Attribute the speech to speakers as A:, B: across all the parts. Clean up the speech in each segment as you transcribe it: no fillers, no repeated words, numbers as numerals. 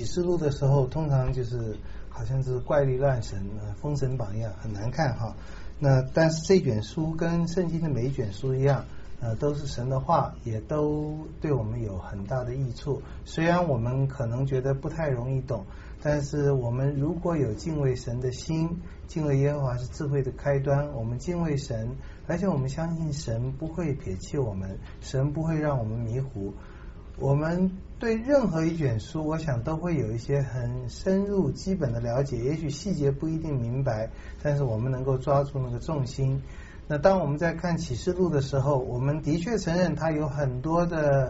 A: 启示录的时候，通常就是好像是怪力乱神、封神榜一样，很难看哈。那但是这卷书跟圣经的每一卷书一样，都是神的话，也都对我们有很大的益处。虽然我们可能觉得不太容易懂，但是我们如果有敬畏神的心，敬畏耶和华是智慧的开端，我们敬畏神，而且我们相信神不会撇弃我们，神不会让我们迷糊。我们对任何一卷书，我想都会有一些很深入基本的了解，也许细节不一定明白，但是我们能够抓住那个重心。那当我们在看启示录的时候，我们的确承认它有很多的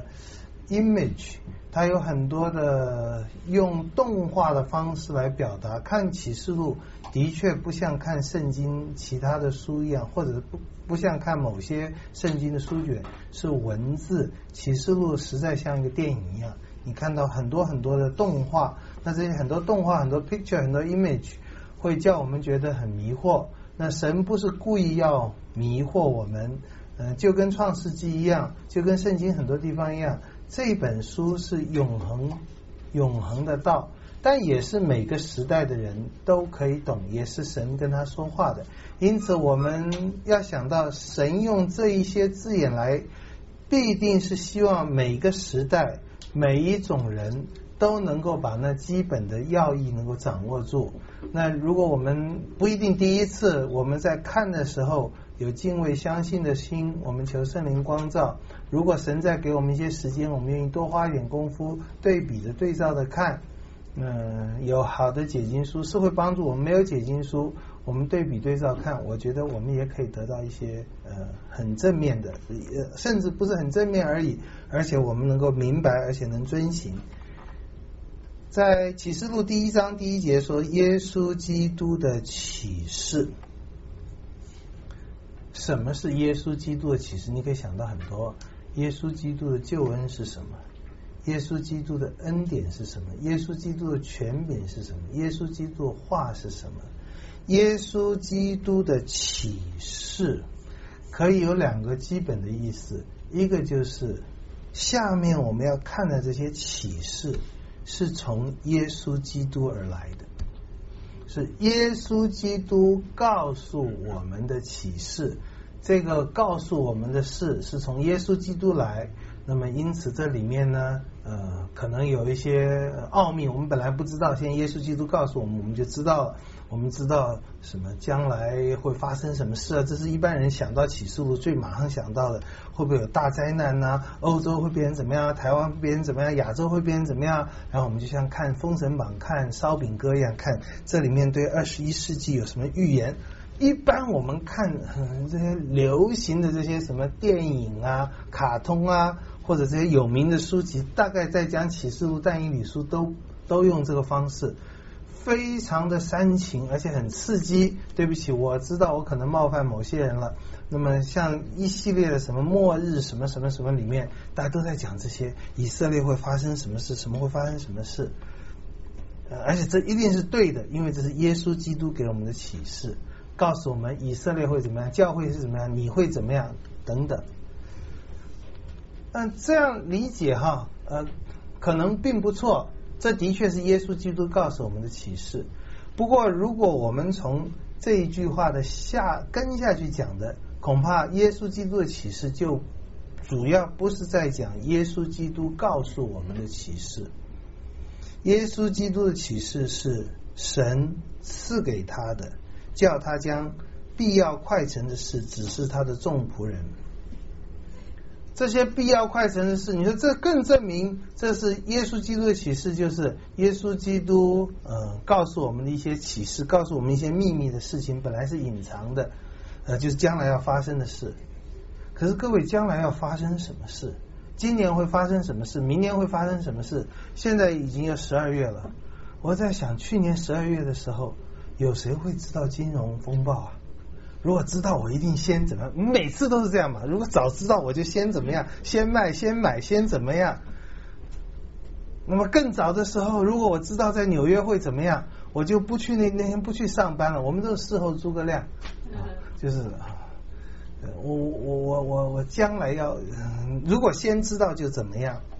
A: image， 它有很多的用动画的方式来表达。看启示录的确不像看圣经其他的书一样，或者不像看某些圣经的书卷是文字，启示录实在像一个电影一样，你看到很多很多的动画，那这些很多动画、很多 picture、很多 image 会叫我们觉得很迷惑。那神不是故意要迷惑我们，就跟创世纪一样，就跟圣经很多地方一样，这本书是永恒的道，但也是每个时代的人都可以懂，也是神跟他说话的。因此我们要想到神用这一些字眼来，必定是希望每个时代每一种人都能够把那基本的要义能够掌握住。那如果我们不一定第一次我们在看的时候有敬畏相信的心，我们求圣灵光照。如果神再给我们一些时间，我们愿意多花一点功夫，对比的对照的看，有好的解经书是会帮助我们，没有解经书我们对比对照看，我觉得我们也可以得到一些很正面的，甚至不是很正面而已，而且我们能够明白，而且能遵行。在启示录第1章第1节说，耶稣基督的启示。什么是耶稣基督的启示？你可以想到很多。耶稣基督的救恩是什么？耶稣基督的恩典是什么？耶稣基督的权柄是什么？耶稣基督的话是什么？耶稣基督的启示可以有2个基本的意思，一个就是下面我们要看的这些启示是从耶稣基督而来的，是耶稣基督告诉我们的启示，这个告诉我们的事是从耶稣基督来。那么因此这里面呢可能有一些奥秘我们本来不知道，现在耶稣基督告诉我们，我们就知道了。我们知道什么将来会发生什么事啊，这是一般人想到启示录最马上想到的，会不会有大灾难啊，欧洲会变成怎么样，台湾会变成怎么样，亚洲会变成怎么样。然后我们就像看封神榜看烧饼歌一样，看这里面对21世纪有什么预言。一般我们看这些流行的这些什么电影啊、卡通啊，或者这些有名的书籍，大概在讲启示录、但以理书都用这个方式，非常的煽情，而且很刺激。对不起，我知道我可能冒犯某些人了。那么像一系列的什么末日什么什么什么里面，大家都在讲这些以色列会发生什么事，什么会发生什么事，而且这一定是对的，因为这是耶稣基督给我们的启示，告诉我们以色列会怎么样，教会是怎么样，你会怎么样等等。这样理解可能并不错，这的确是耶稣基督告诉我们的启示。不过如果我们从这一句话的跟下去讲的，恐怕耶稣基督的启示就主要不是在讲耶稣基督告诉我们的启示。耶稣基督的启示是神赐给他的，叫他将必要快成的事指示他的众仆人。这些必要快成的事，你说这更证明这是耶稣基督的启示，就是耶稣基督告诉我们的一些启示，告诉我们一些秘密的事情，本来是隐藏的，就是将来要发生的事。可是各位，将来要发生什么事？今年会发生什么事？明年会发生什么事？现在已经要12月了，我在想去年12月的时候，有谁会知道金融风暴啊？如果知道我一定先怎么样，每次都是这样嘛。如果早知道我就先怎么样，先卖先买先怎么样。那么更早的时候，如果我知道在纽约会怎么样，我就不去那天不去上班了。我们都是事后诸葛亮，就是我将来要如果先知道就怎么样。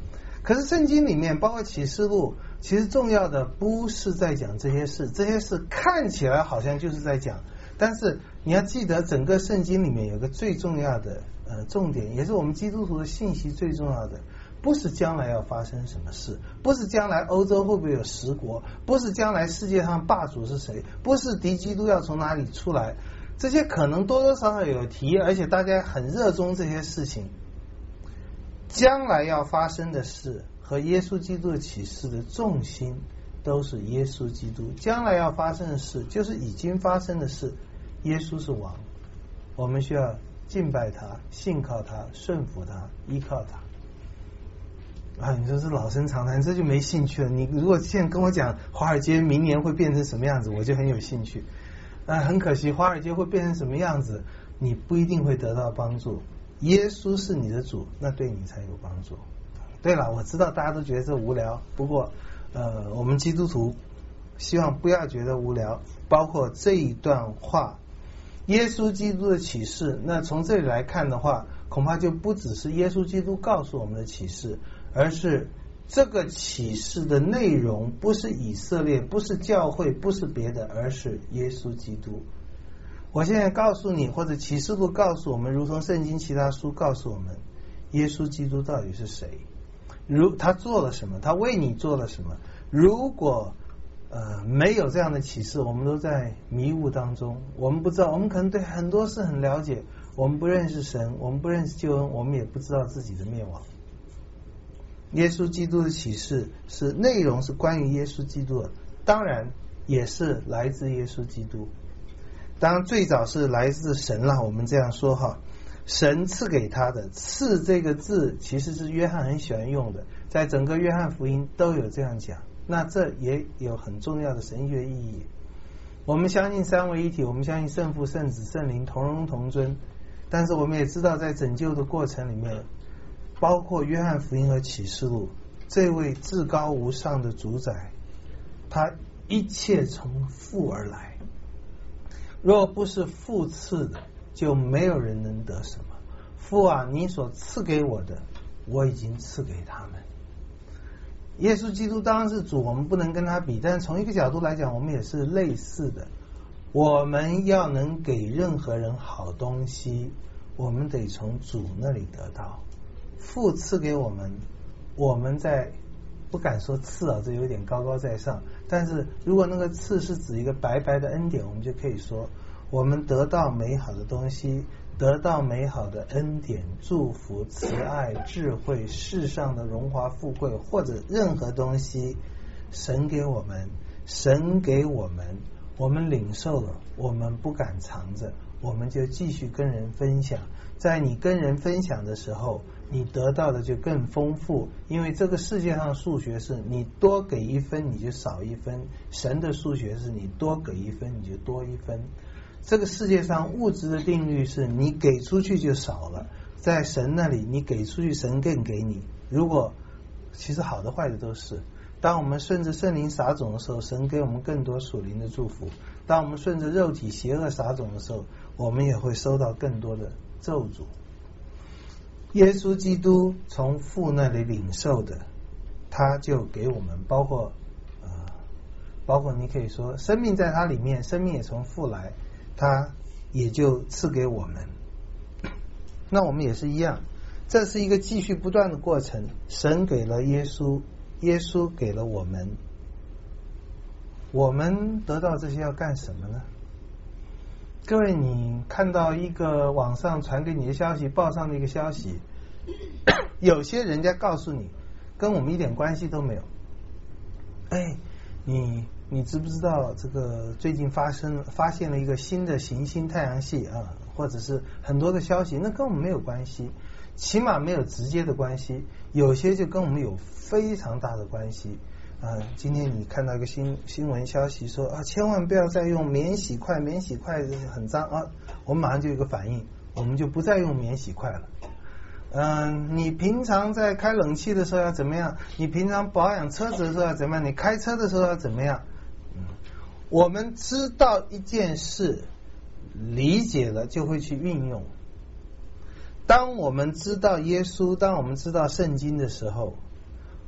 A: 可是圣经里面包括启示录，其实重要的不是在讲这些事，这些事看起来好像就是在讲，但是你要记得整个圣经里面有个最重要的重点，也是我们基督徒的信息最重要的，不是将来要发生什么事，不是将来欧洲会不会有10国，不是将来世界上霸主是谁，不是敌基督要从哪里出来，这些可能多多少少有提，而且大家很热衷这些事情。将来要发生的事和耶稣基督的启示的重心都是耶稣基督，将来要发生的事就是已经发生的事，耶稣是王，我们需要敬拜他，信靠他，顺服他，依靠他。你说是老生常谈，这就没兴趣了。你如果现在跟我讲华尔街明年会变成什么样子，我就很有兴趣。很可惜，华尔街会变成什么样子，你不一定会得到帮助。耶稣是你的主，那对你才有帮助。对了，我知道大家都觉得这无聊，不过我们基督徒希望不要觉得无聊。包括这一段话，耶稣基督的启示，那从这里来看的话，恐怕就不只是耶稣基督告诉我们的启示，而是这个启示的内容不是以色列，不是教会，不是别的，而是耶稣基督。我现在告诉你，或者启示录告诉我们，如同圣经其他书告诉我们，耶稣基督到底是谁，他做了什么，他为你做了什么。如果没有这样的启示，我们都在迷雾当中，我们不知道，我们可能对很多事很了解，我们不认识神，我们不认识救恩，我们也不知道自己的灭亡。耶稣基督的启示是内容是关于耶稣基督的，当然也是来自耶稣基督。当然最早是来自神了，我们这样说哈，神赐给他的，赐这个字其实是约翰很喜欢用的，在整个约翰福音都有这样讲，那这也有很重要的神学意义。我们相信三位一体，我们相信圣父圣子圣灵同荣同尊，但是我们也知道在拯救的过程里面，包括约翰福音和启示录，这位至高无上的主宰，他一切从父而来，若不是父赐的，就没有人能得什么。父啊，你所赐给我的，我已经赐给他们。耶稣基督当然是主，我们不能跟他比，但从一个角度来讲，我们也是类似的。我们要能给任何人好东西，我们得从主那里得到。父赐给我们，我们在不敢说赐这有点高高在上，但是如果那个赐是指一个白白的恩典，我们就可以说我们得到美好的东西，得到美好的恩典、祝福、慈爱、智慧，世上的荣华富贵，或者任何东西，神给我们，我们领受了，我们不敢藏着，我们就继续跟人分享。在你跟人分享的时候，你得到的就更丰富，因为这个世界上数学是你多给1分你就少1分，神的数学是你多给1分你就多1分。这个世界上物质的定律是你给出去就少了，在神那里你给出去神更给你。如果其实好的坏的都是，当我们顺着圣灵撒种的时候，神给我们更多属灵的祝福，当我们顺着肉体邪恶撒种的时候，我们也会收到更多的咒诅。耶稣基督从父那里领受的，他就给我们，包括你可以说生命在他里面，生命也从父来，他也就赐给我们。那我们也是一样，这是一个继续不断的过程。神给了耶稣，耶稣给了我们，我们得到这些要干什么呢？各位，你看到一个网上传给你的消息，报上的一个消息，有些人家告诉你跟我们一点关系都没有，你知不知道这个最近发现了一个新的行星太阳系啊，或者是很多的消息，那跟我们没有关系，起码没有直接的关系，有些就跟我们有非常大的关系。今天你看到一个新闻消息说千万不要再用免洗筷很脏啊，我们马上就有一个反应，我们就不再用免洗筷了。你平常在开冷气的时候要怎么样？你平常保养车子的时候要怎么样？你开车的时候要怎么样？我们知道一件事，理解了就会去运用。当我们知道耶稣，当我们知道圣经的时候，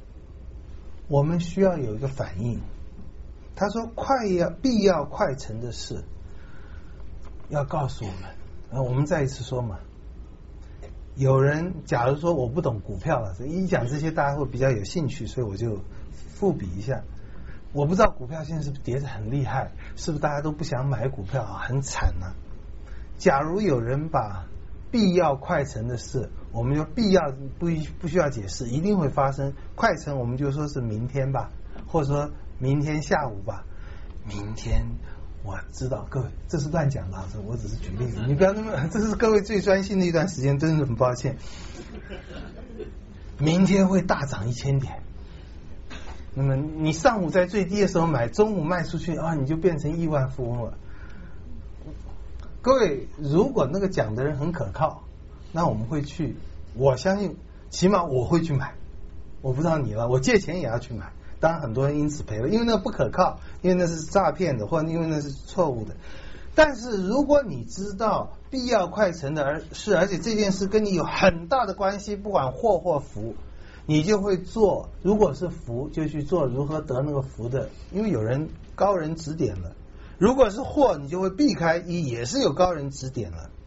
A: 我们需要有一个反应。他说必要快成的事要告诉我们。我们再一次说嘛，有人假如说我不懂股票了，一讲这些大家会比较有兴趣，所以我就复比一下。我不知道股票现在是不是跌得很厉害，是不是大家都不想买股票很惨啊？假如有人把必要快成的事，我们就必要不需要解释，一定会发生。快成我们就说是明天吧，或者说明天下午吧。明天我知道，各位这是乱讲的，我只是举例子，你不要那么，这是各位最专心的一段时间，真的很抱歉。明天会大涨1000点，那么你上午在最低的时候买，中午卖出去啊，你就变成亿万富翁了。各位，如果那个讲的人很可靠，那我们会去，我相信起码我会去买。我不知道你了，我借钱也要去买。当然很多人因此赔了，因为那不可靠，因为那是诈骗的，或者因为那是错误的。但是如果你知道必要快成的事，而且这件事跟你有很大的关系，不管祸或福，你就会做。如果是福，就去做如何得那个福的，因为有人高人指点了。如果是祸，你就会避开，也是有高人指点了。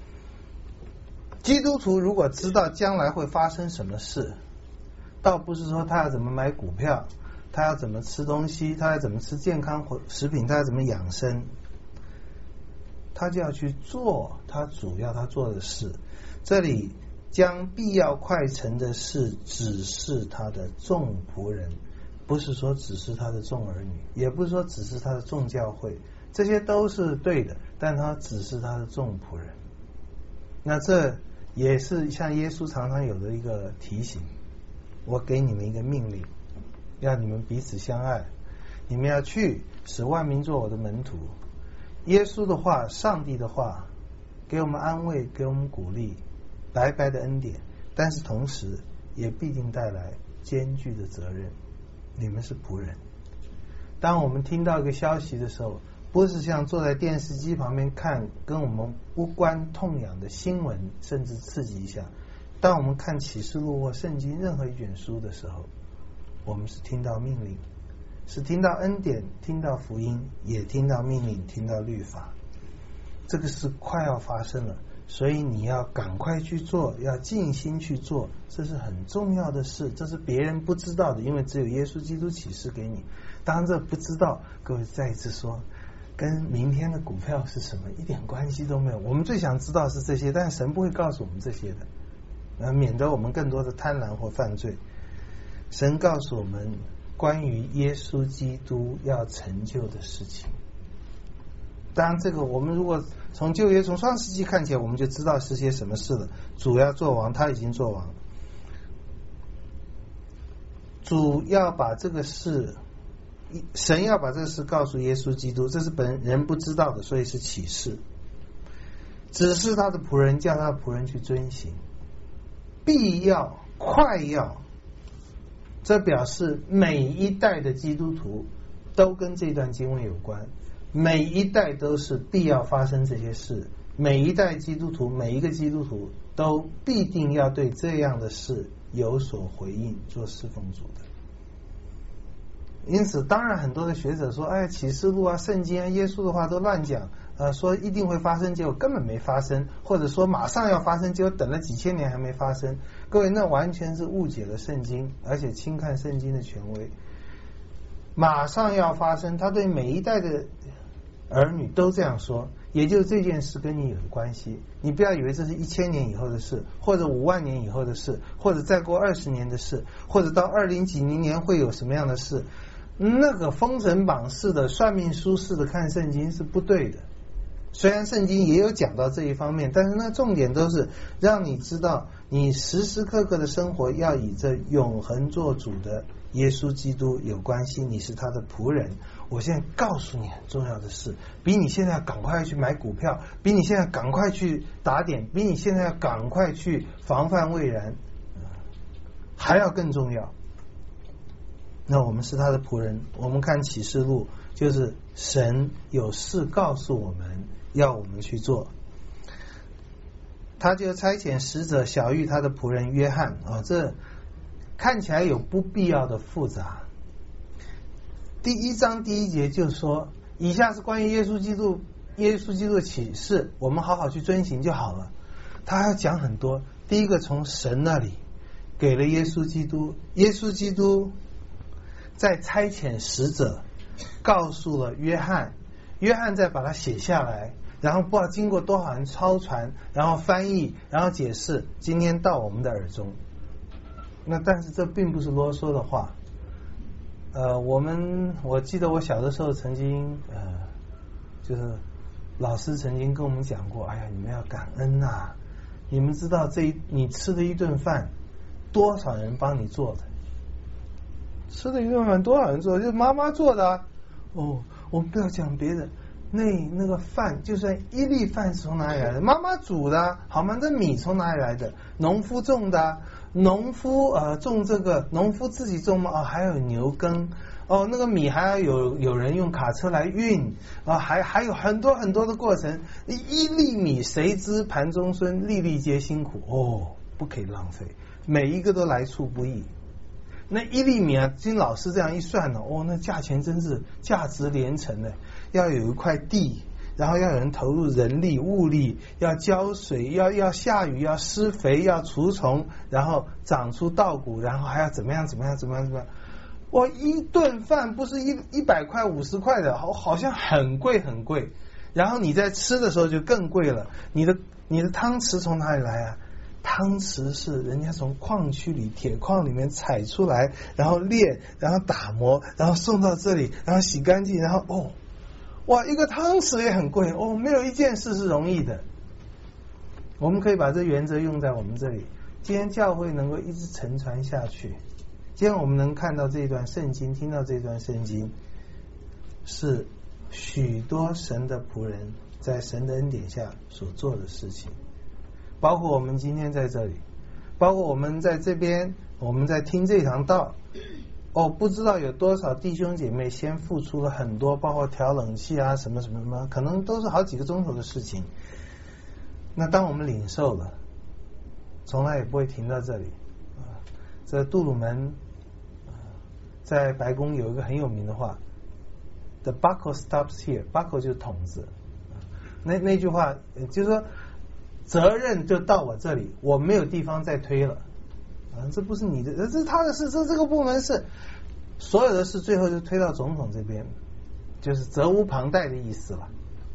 A: 基督徒如果知道将来会发生什么事，倒不是说他要怎么买股票，他要怎么吃东西，他要怎么吃健康食品，他要怎么养生，他就要去做他主要他做的事。这里将必要快成的事指示他的众仆人，不是说只是他的众儿女，也不是说只是他的众教会，这些都是对的，但他只是他的众仆人。那这也是像耶稣常常有的一个提醒，我给你们一个命令，要你们彼此相爱，你们要去使万民做我的门徒。耶稣的话，上帝的话，给我们安慰，给我们鼓励，白白的恩典，但是同时也必定带来艰巨的责任。你们是仆人。当我们听到一个消息的时候，不是像坐在电视机旁边看跟我们无关痛痒的新闻，甚至刺激一下。当我们看启示录或圣经任何一卷书的时候，我们是听到命令，是听到恩典，听到福音，也听到命令，听到律法。这个是快要发生了，所以你要赶快去做，要尽心去做，这是很重要的事，这是别人不知道的，因为只有耶稣基督启示给你。当然这不知道，各位再一次说，跟明天的股票是什么一点关系都没有。我们最想知道是这些，但是神不会告诉我们这些的，免得我们更多的贪婪或犯罪。神告诉我们关于耶稣基督要成就的事情。当然这个我们如果从旧约从创世纪看起来，我们就知道是些什么事了。主要做王，他已经做王，主要把这个事，神要把这个事告诉耶稣基督，这是本人不知道的，所以是启示，指示他的仆人，叫他的仆人去遵行。必要快要，这表示每一代的基督徒都跟这段经文有关，每一代都是必要发生这些事，每一代基督徒，每一个基督徒都必定要对这样的事有所回应，做侍奉主的。因此当然很多的学者说，哎，启示录啊，圣经啊，耶稣的话都乱讲，说一定会发生，结果根本没发生，或者说马上要发生，结果等了几千年还没发生。各位，那完全是误解了圣经，而且轻看圣经的权威。马上要发生，他对每一代的儿女都这样说，也就是这件事跟你有关系。你不要以为这是1000年以后的事，或者5万年以后的事，或者再过20年的事，或者到20几年会有什么样的事。那个封神榜式的算命书式的看圣经是不对的。虽然圣经也有讲到这一方面，但是那重点都是让你知道你时时刻刻的生活要以这永恒做主的耶稣基督有关系，你是他的仆人。我现在告诉你很重要的事，比你现在赶快去买股票，比你现在赶快去打点，比你现在赶快去防范未然还要更重要。那我们是他的仆人，我们看启示录，就是神有事告诉我们，要我们去做。他就差遣使者晓谕他的仆人约翰这看起来有不必要的复杂， 第1章第1节就说，以下是关于耶稣基督的启示，我们好好去遵行就好了。他还要讲很多。第一个，从神那里给了耶稣基督，耶稣基督在差遣使者告诉了约翰，约翰再把它写下来，然后不知道经过多少人抄传，然后翻译，然后解释，今天到我们的耳中。那但是这并不是啰嗦的话。我记得我小的时候曾经就是老师曾经跟我们讲过，哎呀，你们要感恩呐！你们知道你吃的一顿饭多少人帮你做的？吃的一顿饭多少人做的？就是妈妈做的啊。哦，我们不要讲别的，那个饭就算一粒饭是从哪里来的？妈妈煮的啊，好吗？这米从哪里来的？农夫种的啊。农夫种这个，农夫自己种吗？哦，还有牛耕。哦，那个米还要有人用卡车来运啊，还有很多很多的过程。一粒米，谁知盘中餐，粒粒皆辛苦。哦，不可以浪费，每一个都来处不易。那一粒米啊，经老师这样一算呢，那价钱真是价值连城的。要有一块地，然后要有人投入人力物力，要浇水，要下雨，要施肥，要除虫，然后长出稻谷，然后还要怎么样。我一顿饭不是100块50块的，好像很贵很贵。然后你在吃的时候就更贵了。你的汤匙从哪里来啊？汤匙是人家从矿区里铁矿里面采出来，然后炼，然后打磨，然后送到这里，然后洗干净，然后哇，一个汤匙也很贵没有一件事是容易的。我们可以把这原则用在我们这里。今天教会能够一直承传下去，今天我们能看到这一段圣经，听到这段圣经，是许多神的仆人在神的恩典下所做的事情，包括我们今天在这里，包括我们在这边，我们在听这堂道。不知道有多少弟兄姐妹先付出了很多，包括调冷气啊，什么，可能都是好几个钟头的事情。那当我们领受了，从来也不会停到这里。这杜鲁门在白宫有一个很有名的话 ，The buckle stops here， buckle 就是筒子。那句话就是说，责任就到我这里，我没有地方再推了。这不是你的，这是他的事，这个部门是所有的事，最后就推到总统这边，就是责无旁贷的意思了。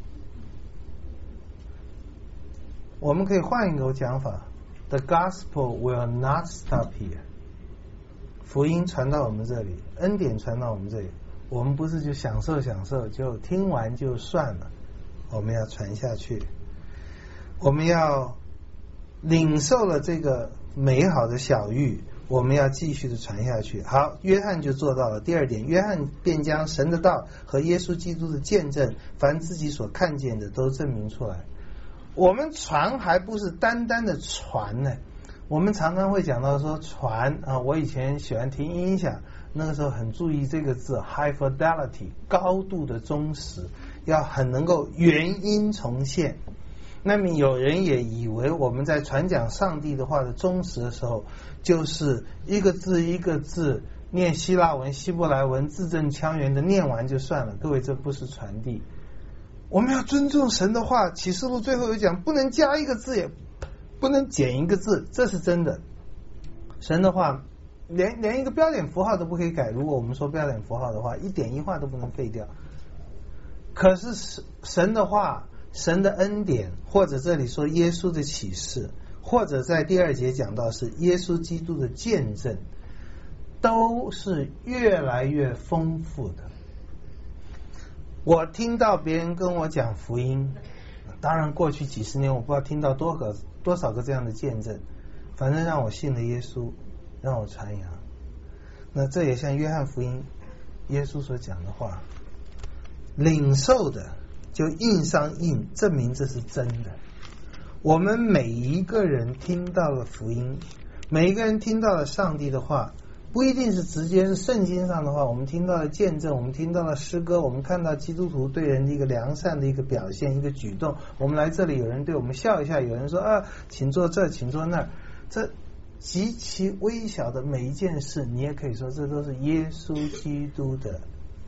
A: 我们可以换一个讲法 ，The gospel will not stop here。福音传到我们这里，恩典传到我们这里，我们不是就享受，就听完就算了，我们要传下去，我们要领受了这个美好的小玉，我们要继续的传下去。好，约翰就做到了。第2点，约翰便将神的道和耶稣基督的见证，凡自己所看见的都证明出来。我们传还不是单单的传呢，我们常常会讲到说传我以前喜欢听音响，那个时候很注意这个字 high fidelity， 高度的忠实，要很能够原音重现。那么有人也以为我们在传讲上帝的话的忠实的时候，就是一个字一个字念希腊文希伯来文字正腔圆的念完就算了。各位，这不是传递。我们要尊重神的话，启示录最后有讲，不能加一个字也不能减一个字，这是真的。神的话连一个标点符号都不可以改，如果我们说标点符号的话，一点一画都不能废掉。可是神的话，神的恩典，或者这里说耶稣的启示，或者在第2节讲到是耶稣基督的见证，都是越来越丰富的。我听到别人跟我讲福音，当然过去几十年我不知道听到多少个这样的见证，反正让我信了耶稣，让我传扬。那这也像约翰福音耶稣所讲的话，领受的就印上印，证明这是真的。我们每一个人听到了福音，每一个人听到了上帝的话，不一定是直接是圣经上的话，我们听到了见证，我们听到了诗歌，我们看到基督徒对人的一个良善的一个表现，一个举动。我们来这里，有人对我们笑一下，有人说请坐这，请坐那儿，这极其微小的每一件事，你也可以说这都是耶稣基督的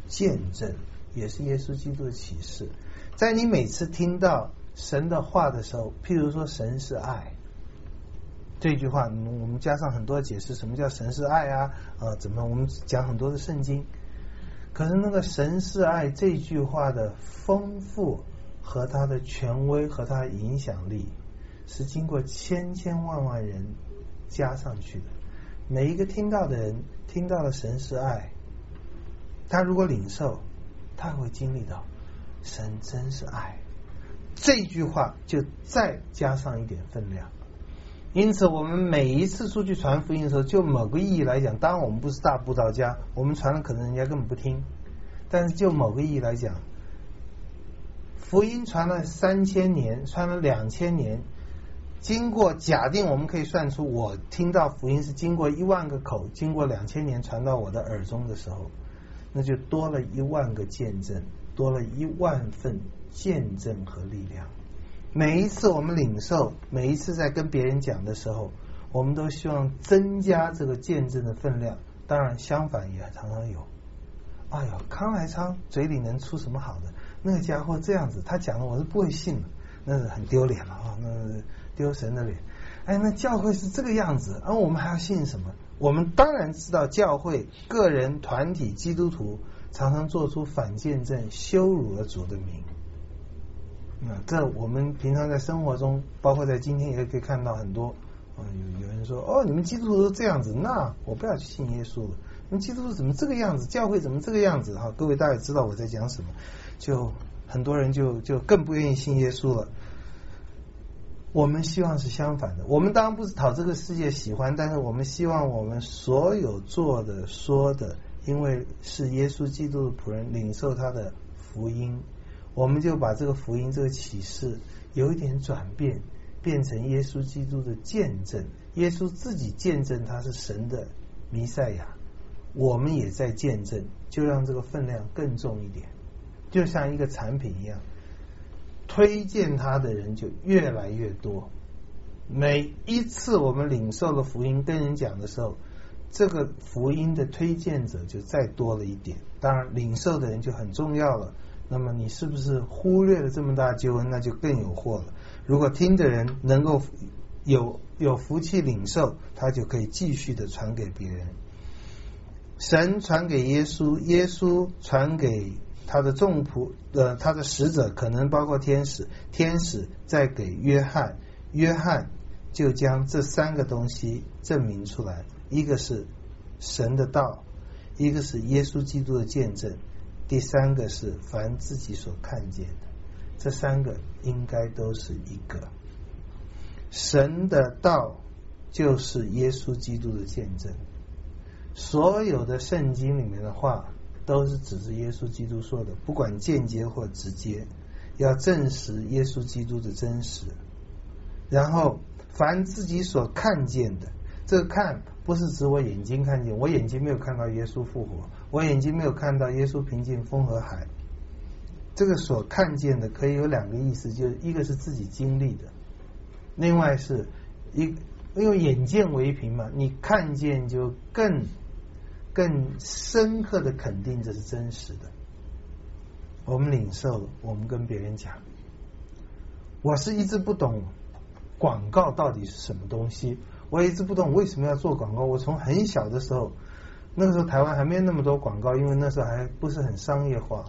A: 见证，也是耶稣基督的启示。在你每次听到神的话的时候，譬如说神是爱这句话，我们加上很多解释，什么叫神是爱啊？怎么我们讲很多的圣经，可是那个神是爱这句话的丰富和它的权威和它的影响力，是经过千千万万人加上去的。每一个听到的人听到了神是爱，他如果领受，他会经历到神真是爱，这句话就再加上一点分量。因此我们每一次出去传福音的时候，就某个意义来讲，当然我们不是大布道家，我们传了可能人家根本不听，但是就某个意义来讲，福音传了3000年，传了2000年，经过假定我们可以算出，我听到福音是经过10000个口，经过2000年传到我的耳中的时候，那就多了10000个见证，多了10000份见证和力量。每一次我们领受，每一次在跟别人讲的时候，我们都希望增加这个见证的分量。当然相反也常常有，哎呦，康来昌嘴里能出什么好的？那个家伙这样子，他讲了我是不会信的，那是很丢脸了啊，那是丢神的脸。哎，那教会是这个样子，我们还要信什么？我们当然知道教会、个人、团体、基督徒常常做出反见证，羞辱了主的名。这我们平常在生活中，包括在今天也可以看到很多有人说你们基督徒都这样子，那我不要去信耶稣了。你们基督徒怎么这个样子？教会怎么这个样子？各位大概知道我在讲什么，就很多人就更不愿意信耶稣了。我们希望是相反的，我们当然不是讨这个世界喜欢，但是我们希望我们所有做的说的，因为是耶稣基督的仆人，领受他的福音，我们就把这个福音这个启示有一点转变，变成耶稣基督的见证。耶稣自己见证他是神的弥赛亚，我们也在见证，就让这个分量更重一点，就像一个产品一样，推荐他的人就越来越多。每一次我们领受了福音跟人讲的时候，这个福音的推荐者就再多了一点。当然领受的人就很重要了，那么你是不是忽略了这么大救恩，那就更有祸了。如果听的人能够有福气领受，他就可以继续的传给别人。神传给耶稣，耶稣传给他的众仆他的使者，可能包括天使，天使再给约翰，约翰就将这3个东西证明出来，一个是神的道，一个是耶稣基督的见证，第3个是凡自己所看见的。这3个应该都是一个。神的道就是耶稣基督的见证，所有的圣经里面的话都是指着耶稣基督说的，不管间接或直接，要证实耶稣基督的真实。然后凡自己所看见的，这个看不是指我眼睛看见，我眼睛没有看到耶稣复活，我眼睛没有看到耶稣平静风和海。这个所看见的可以有2个意思，就是一个是自己经历的，另外是因为眼见为凭嘛，你看见就更深刻的肯定这是真实的。我们领受了，我们跟别人讲。我是一直不懂广告到底是什么东西，我一直不懂为什么要做广告。我从很小的时候，那个时候台湾还没有那么多广告，因为那时候还不是很商业化。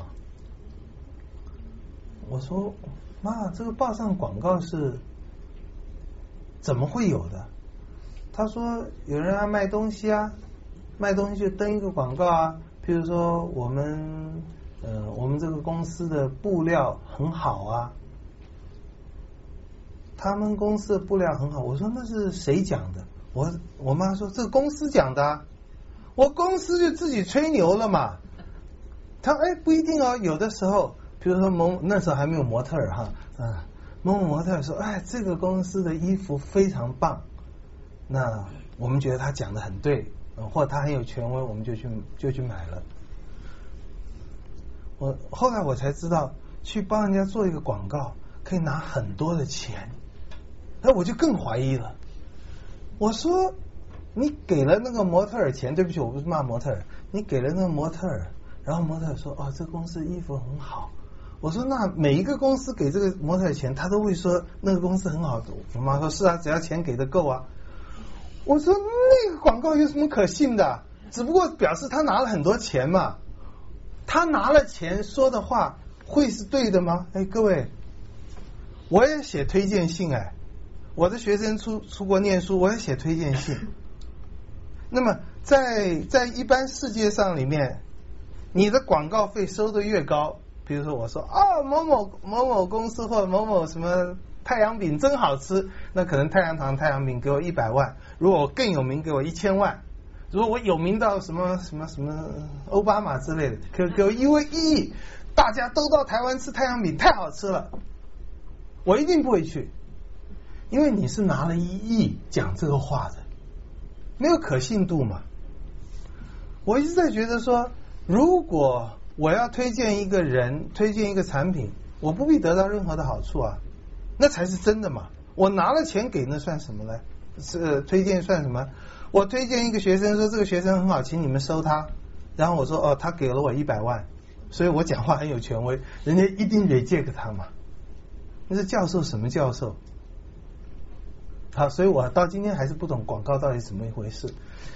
A: 我说妈，这个报上广告是怎么会有的？他说有人要卖东西啊，卖东西就登一个广告啊，譬如说我们这个公司的布料很好啊，他们公司的布料很好。我说那是谁讲的？我妈说这个公司讲的啊。我公司就自己吹牛了嘛。他不一定哦，有的时候比如说那时候还没有模特儿哈，某模特儿说这个公司的衣服非常棒，那我们觉得他讲的很对，或者他很有权威，我们就去买了。后来我才知道，去帮人家做一个广告可以拿很多的钱，那我就更怀疑了。我说你给了那个模特儿钱，对不起，我不是骂模特儿，你给了那个模特儿， 然后模特说哦，这个公司衣服很好。我说那每一个公司给这个模特钱，他都会说那个公司很好的。我妈说是啊，只要钱给的够啊。我说那个广告有什么可信的？只不过表示他拿了很多钱嘛。他拿了钱说的话会是对的吗？哎，各位，我也写推荐信哎，我的学生出国念书，我也写推荐信。那么在一般世界上里面，你的广告费收的越高，比如说我说哦某某公司或某某什么太阳饼真好吃，那可能太阳堂太阳饼给我100万，如果我更有名给我1000万，如果我有名到什么奥巴马之类的，给我1亿，大家都到台湾吃太阳饼太好吃了，我一定不会去，因为你是拿了1亿讲这个话的，没有可信度嘛。我一直在觉得说，如果我要推荐一个人，推荐一个产品，我不必得到任何的好处啊，那才是真的嘛。我拿了钱给那算什么呢？是推荐算什么？我推荐一个学生说这个学生很好，请你们收他，然后我说哦，他给了我100万，所以我讲话很有权威，人家一定 reject 他嘛。那是教授什么教授？好，所以我到今天还是不懂广告到底怎么一回事。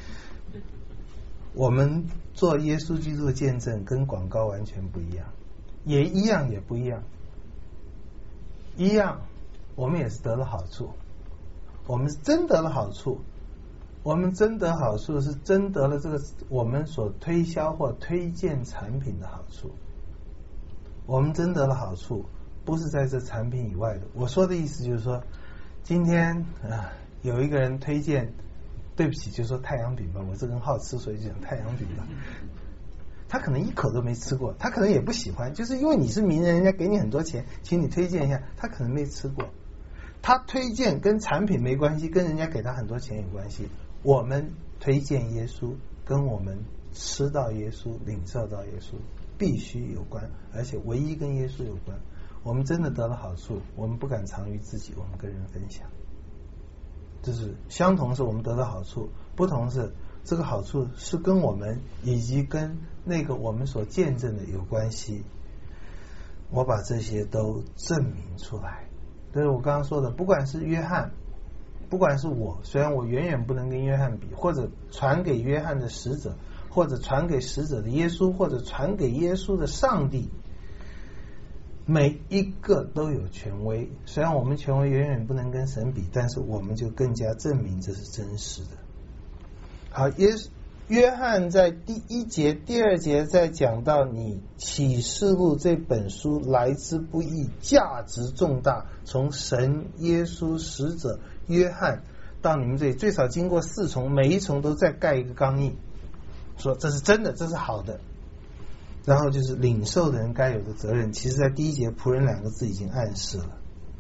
A: 我们做耶稣基督的见证跟广告完全不一样，也一样也不一样。一样，我们也是得了好处，我们是真得了好处，我们真得好处是真得了这个我们所推销或推荐产品的好处，我们真得了好处，不是在这产品以外的。我说的意思就是说，今天有一个人推荐，对不起，就说太阳饼吧，我这个人好吃，所以就讲太阳饼吧。他可能一口都没吃过，他可能也不喜欢，就是因为你是名人，人家给你很多钱，请你推荐一下，他可能没吃过。他推荐跟产品没关系，跟人家给他很多钱有关系。我们推荐耶稣，跟我们吃到耶稣、领受到耶稣必须有关，而且唯一跟耶稣有关。我们真的得了好处，我们不敢藏于自己，我们跟人分享。就是相同是我们得到好处，不同是这个好处是跟我们以及跟那个我们所见证的有关系。我把这些都证明出来。就是我刚刚说的，不管是约翰，不管是我，虽然我远远不能跟约翰比，或者传给约翰的使者，或者传给使者的耶稣，或者传给耶稣的上帝，每一个都有权威。虽然我们权威远远不能跟神比，但是我们就更加证明这是真实的。好，约翰在第1节、第2节在讲到你启示录这本书来之不易，价值重大，从神、耶稣、使者、约翰到你们这里，最少经过4重，每一重都再盖一个钢印，说这是真的，这是好的。然后就是领受的人该有的责任，其实在第1节仆人2个字已经暗示了。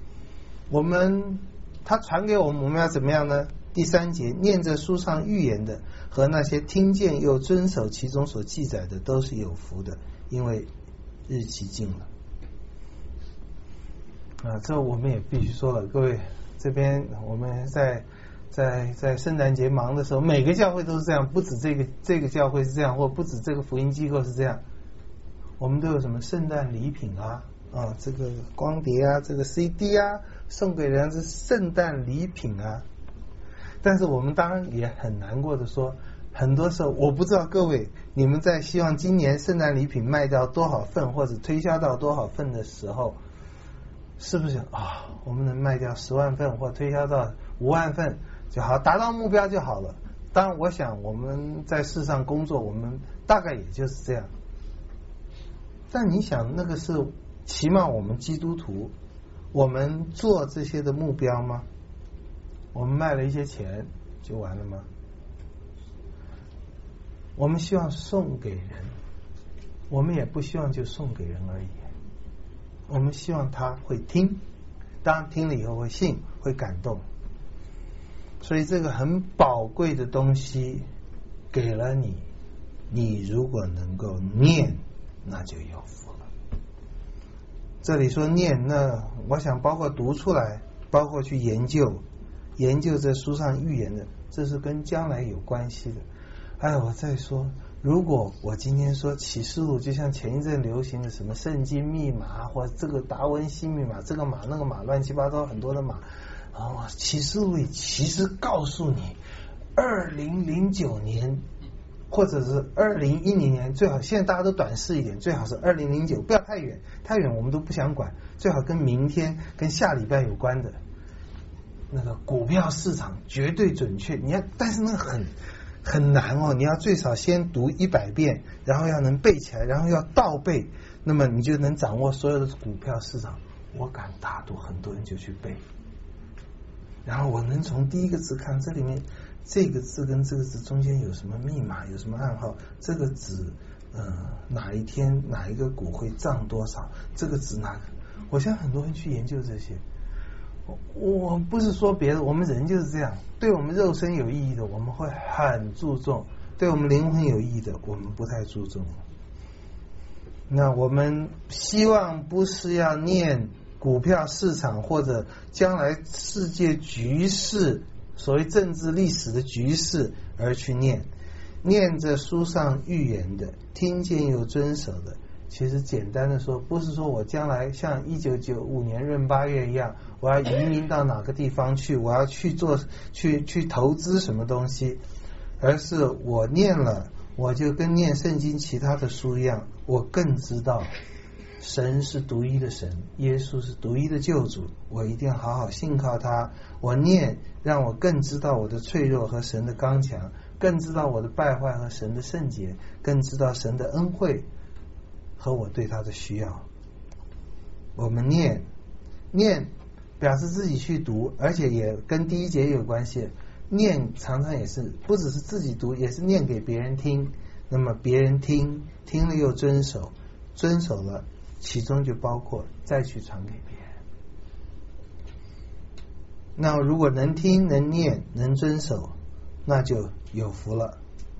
A: 他传给我们，我们要怎么样呢？第3节，念着书上预言的和那些听见又遵守其中所记载的都是有福的，因为日期近了。这我们也必须说了，各位，这边我们在圣诞节忙的时候，每个教会都是这样，不止这个教会是这样，或不止这个福音机构是这样。我们都有什么圣诞礼品这个光碟啊，这个 CD 啊，送给人是圣诞礼品啊。但是我们当然也很难过的说，很多时候我不知道各位你们在希望今年圣诞礼品卖掉多少份或者推销到多少份的时候，是不是我们能卖掉10万份或推销到5万份就好，达到目标就好了。当然我想我们在世上工作，我们大概也就是这样。但你想，那个是起码我们基督徒我们做这些的目标吗？我们卖了一些钱就完了吗？我们希望送给人，我们也不希望就送给人而已，我们希望他会听，当然听了以后会信，会感动。所以这个很宝贵的东西给了你，你如果能够念，那就有福了。这里说念，那我想包括读出来，包括去研究这书上预言的，这是跟将来有关系的。我再说如果我今天说启示录，就像前一阵流行的什么圣经密码，或这个达文西密码，这个码那个码，乱七八糟很多的码啊，启示录里其实告诉你，2009年或者是2010年，最好现在大家都短视一点，最好是2009，不要太远，太远我们都不想管，最好跟明天、跟下礼拜有关的那个股票市场绝对准确。你要，但是那个很难哦，你要最少先读100遍，然后要能背起来，然后要倒背，那么你就能掌握所有的股票市场。我敢打赌很多人就去背，然后我能从第一个字看这里面这个字跟这个字中间有什么密码，有什么暗号，这个字哪一天哪一个股会涨多少，这个字哪个，我相信很多人去研究这些。我不是说别的，我们人就是这样，对我们肉身有意义的我们会很注重，对我们灵魂有意义的我们不太注重。那我们希望不是要念股票市场或者将来世界局势，所谓政治历史的局势而去念着书上预言的，听见又遵守的。其实简单的说，不是说我将来像1995年闰8月一样，我要移民到哪个地方去，我要去做去投资什么东西，而是我念了，我就跟念圣经其他的书一样，我更知道神是独一的神，耶稣是独一的救主，我一定要好好信靠他。我念让我更知道我的脆弱和神的刚强，更知道我的败坏和神的圣洁，更知道神的恩惠和我对他的需要。我们念表示自己去读，而且也跟第一节有关系。念常常也是不只是自己读，也是念给别人听，那么别人听了又遵守，遵守了其中就包括再去传给别人。那如果能听能念能遵守，那就有福了，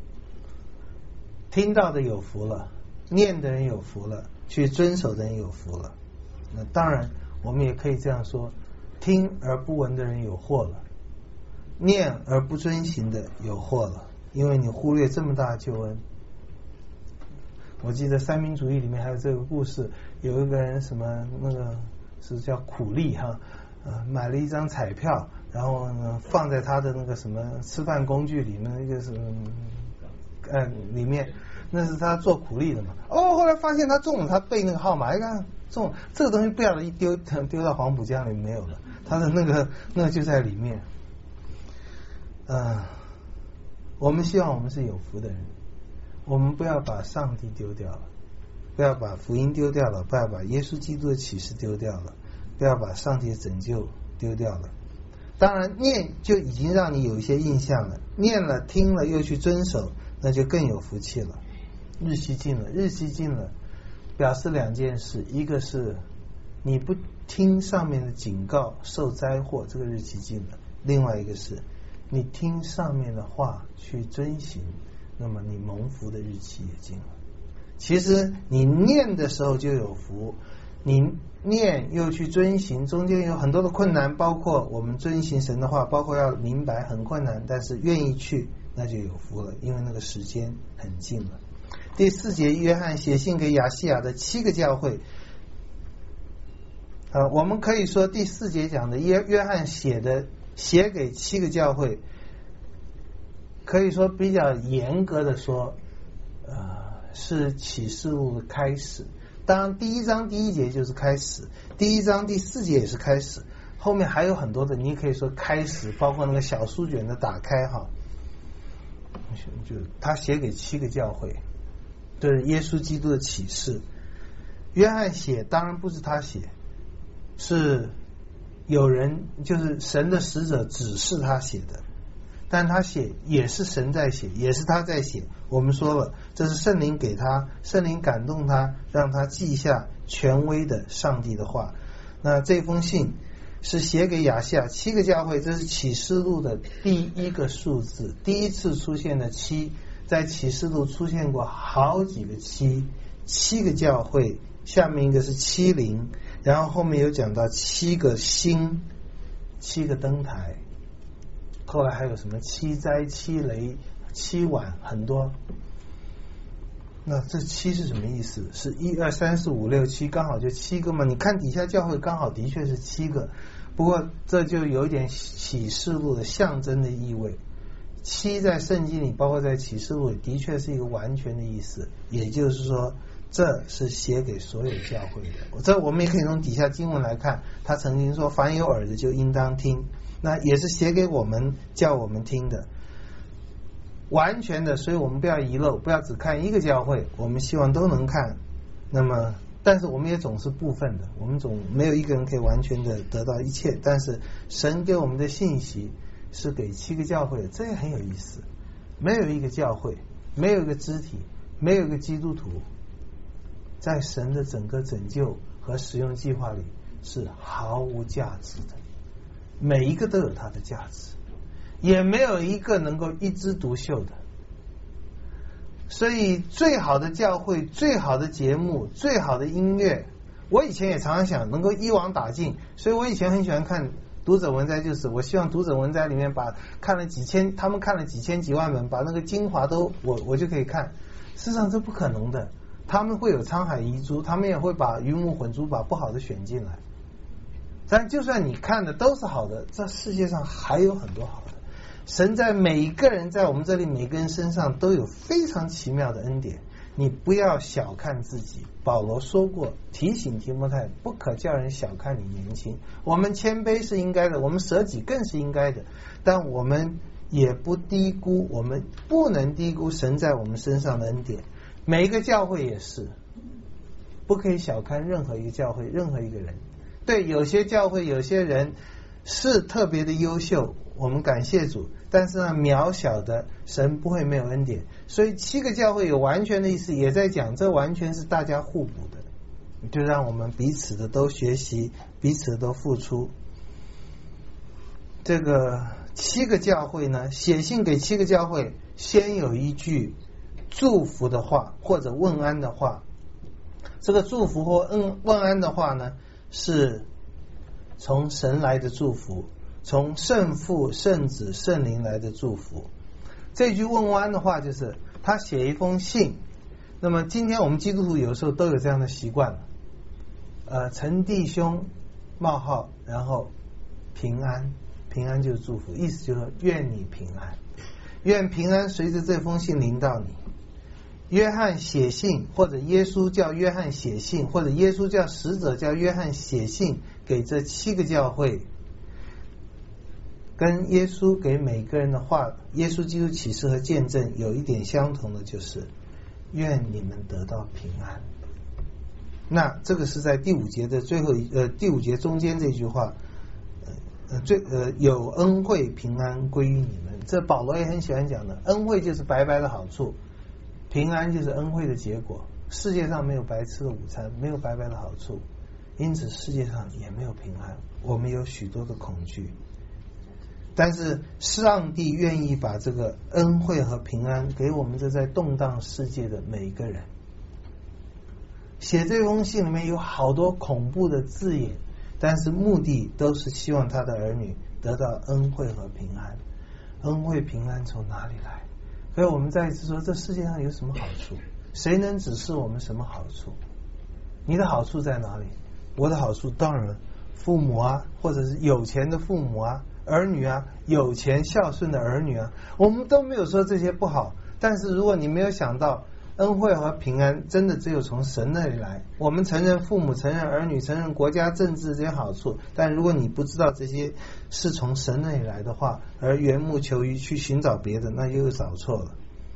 A: 听到的有福了，念的人有福了，去遵守的人有福了。那当然我们也可以这样说，听而不闻的人有祸了，念而不遵行的有祸了，因为你忽略这么大的救恩。我记得三民主义里面还有这个故事，有一个人什么那个是叫苦力哈，买了一张彩票，然后呢放在他的那个什么吃饭工具里面一个是里面，那是他做苦力的嘛。后来发现他中了，他背那个号码，一看中这个东西不要了，一丢到黄浦江里没有了，他的那个就在里面。我们希望我们是有福的人，我们不要把上帝丢掉了，不要把福音丢掉了，不要把耶稣基督的启示丢掉了，不要把上帝的拯救丢掉了。当然念就已经让你有一些印象了，念了听了又去遵守，那就更有福气了。日期近了表示两件事，一个是你不听上面的警告受灾祸，这个日期近了；另外一个是你听上面的话去遵行，那么你蒙福的日期也近了。其实你念的时候就有福，你念又去遵行，中间有很多的困难，包括我们遵行神的话，包括要明白很困难，但是愿意去那就有福了，因为那个时间很近了。第4节，约翰写信给亚细亚的7个教会。我们可以说第4节讲的约翰写给7个教会，可以说比较严格的说是启示录的开始。当然第1章第1节就是开始，第1章第4节也是开始，后面还有很多的你可以说开始，包括那个小书卷的打开哈，就他写给7个教会，这是耶稣基督的启示。约翰写当然不是他写，是有人就是神的使者指示他写的，但他写也是神在写，也是他在写。我们说了，这是圣灵给他，圣灵感动他，让他记下权威的上帝的话。那这封信是写给亚细亚7个教会，这是启示录的第1个数字，第一次出现的7，在启示录出现过好几个7个教会，下面一个是70，然后后面有讲到7个星，7个灯台，后来还有什么7灾7雷7晚，很多。 那这7是什么意思？是1、2、3、4、5、6、7，刚好就7个嘛。你看底下教会刚好的确是7个，不过这就有一点启示录的象征的意味。7在圣经里，包括在启示录里，的确是一个完全的意思。也就是说，这是写给所有教会的。这我们也可以从底下经文来看，他曾经说：“凡有耳的就应当听。”那也是写给我们，叫我们听的。完全的，所以我们不要遗漏，不要只看一个教会，我们希望都能看。那么，但是我们也总是部分的，我们总没有一个人可以完全的得到一切。但是神给我们的信息是给7个教会的，这也很有意思。没有一个教会，没有一个肢体，没有一个基督徒，在神的整个拯救和使用计划里是毫无价值的。每一个都有它的价值。也没有一个能够一枝独秀的，所以最好的教会、最好的节目、最好的音乐，我以前也常常想能够一网打尽，所以我以前很喜欢看读者文摘，就是我希望读者文摘里面把看了几千，他们看了几千几万本，把那个精华都我就可以看。事实上这不可能的，他们会有沧海遗珠，他们也会把鱼目混珠，把不好的选进来。但就算你看的都是好的，这世界上还有很多好的。神在每一个人，在我们这里每个人身上都有非常奇妙的恩典，你不要小看自己。保罗说过，提醒提摩太，不可叫人小看你年轻。我们谦卑是应该的，我们舍己更是应该的，但我们也不低估，我们不能低估神在我们身上的恩典。每一个教会也是，不可以小看任何一个教会，任何一个人。对，有些教会有些人是特别的优秀，我们感谢主，但是呢，渺小的神不会没有恩典。所以7个教会有完全的意思，也在讲这完全是大家互补的，就让我们彼此的都学习，彼此的都付出。这个7个教会呢，写信给7个教会，先有一句祝福的话或者问安的话。这个祝福或问安的话呢，是从神来的祝福，从圣父、圣子、圣灵来的祝福。这句问安的话就是他写一封信。那么今天我们基督徒有时候都有这样的习惯，陈弟兄冒号然后平安，平安就是祝福，意思就是说愿你平安，愿平安随着这封信临到你。约翰写信，或者耶稣叫约翰写信，或者耶稣叫使者叫约翰写信给这7个教会，跟耶稣给每个人的话，耶稣基督启示和见证有一点相同的，就是愿你们得到平安。那这个是在第5节的最后第5节中间这句话，有恩惠平安归于你们。这保罗也很喜欢讲的，恩惠就是白白的好处，平安就是恩惠的结果。世界上没有白吃的午餐，没有白白的好处，因此世界上也没有平安，我们有许多的恐惧。但是上帝愿意把这个恩惠和平安给我们这在动荡世界的每一个人。写这封信里面有好多恐怖的字眼，但是目的都是希望他的儿女得到恩惠和平安。恩惠平安从哪里来？所以我们再一次说，这世界上有什么好处？谁能指示我们什么好处？你的好处在哪里？我的好处当然父母啊，或者是有钱的父母啊，儿女啊，有钱孝顺的儿女啊，我们都没有说这些不好。但是如果你没有想到恩惠和平安真的只有从神那里来，我们承认父母，承认儿女，承认国家政治这些好处，但如果你不知道这些是从神那里来的话，而缘木求鱼去寻找别的，那又找错了。